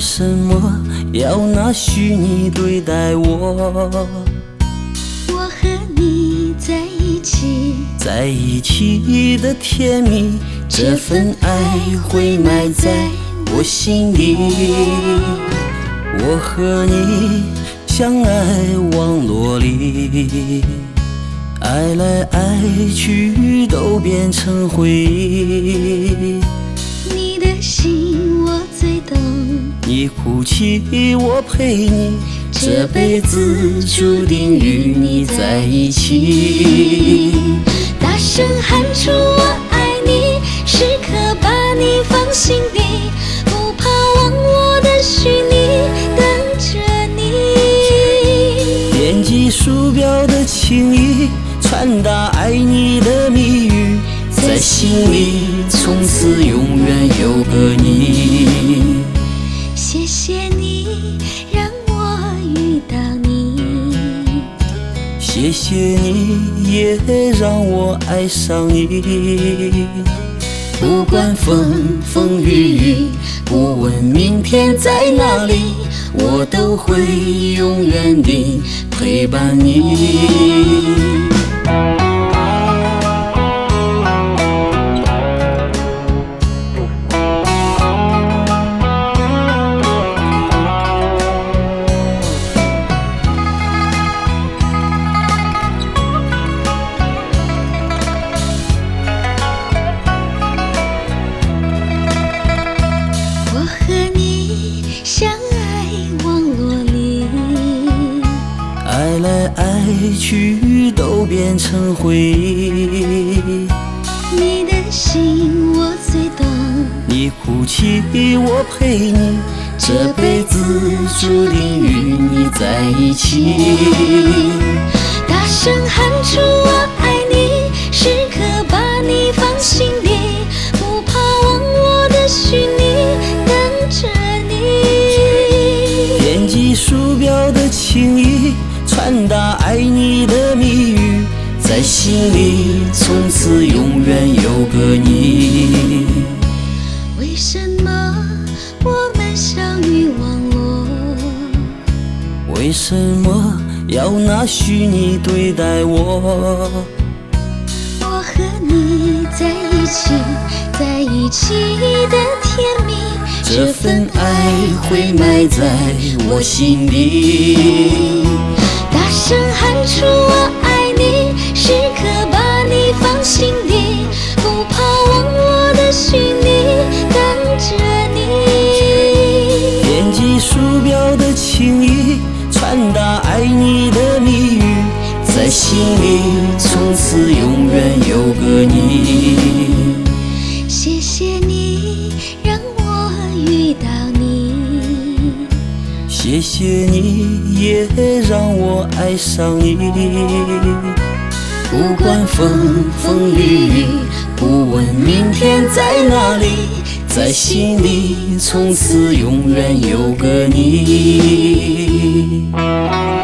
什么要拿虚拟对待我？ 我和你在一起， 在一起的甜蜜，这份爱会埋在我心里。我和你相爱网络里，爱来爱去都变成回忆。 你的心我最懂， 你哭泣我陪你，这辈子注定与你在一起。 大声喊出我爱你，时刻把你放心底，不怕忘我的虚拟，等着你。 点击鼠标的情意，传达爱你的密语，在心里从此永远有个你。 谢谢你让我遇到你， 谢谢你也让我爱上你。不管风风雨雨，不问明天在哪里，我都会永远地陪伴你。 相爱网络里， 爱来爱去都变成回忆。 你的心我最懂， 你哭泣我陪你，这辈子注定与你在一起。 大声喊出我爱你，时刻把你放心底，不怕忘我的虚拟，等着你。 点击鼠标的情意，传达爱你的密语，在心里从此永远有个你。 为什么我们相遇网络？ 为什么要拿虚拟对待我？ 我和你在一起，在一起的甜蜜， 这份爱会埋在我心里。 大声喊出我爱你，时刻把你放心底，不怕忘我的虚拟，等着你。 点击鼠标的情意，传达爱你的密语，在心里从此永远有个你。 谢谢你让我遇到你， 谢谢你也让我爱上你。不管风风雨雨，不问明天在哪里，在心里从此永远有个你。